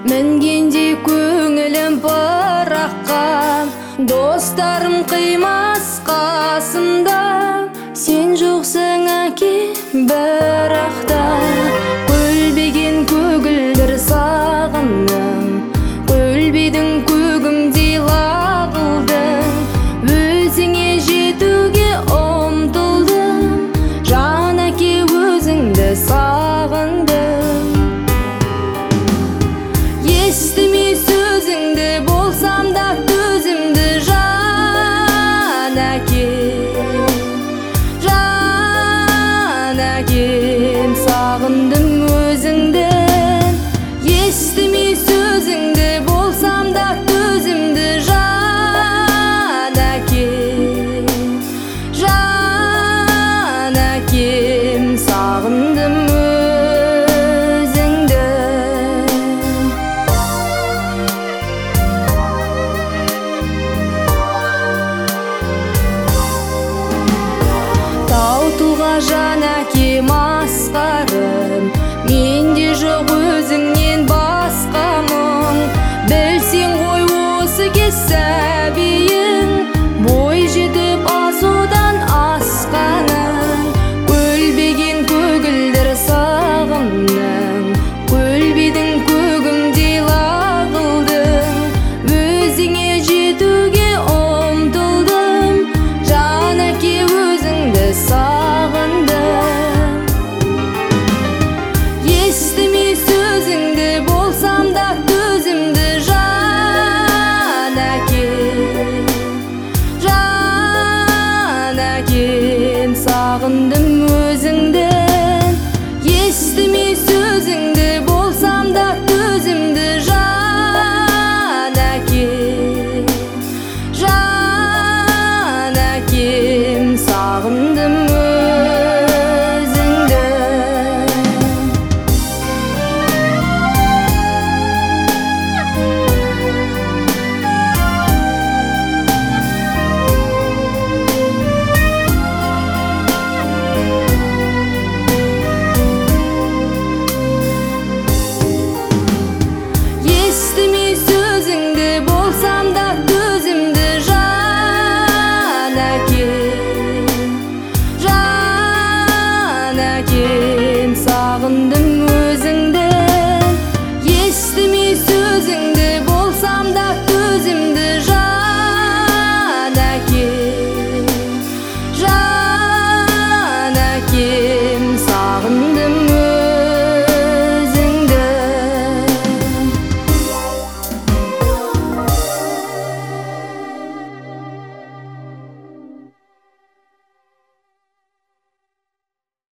Мінгенде көңілім параққа, достарым қимас қасымда. Сен жоқсың әке бірақта, көлбеген көгілдір сағындым, көлбедің көгімдей лағылдым. Өзіңе жетуге ұмтылдым, жан әке өзіңді сағындым. Естімей сөзіңді болсам да төзімді, жан әкем, жан әкем, сағындым өзіңді. Естімей сөзіңді болсам да төзімді, жан әкем, жан әкем, сағындым өзіңді. Таутуға жан әкем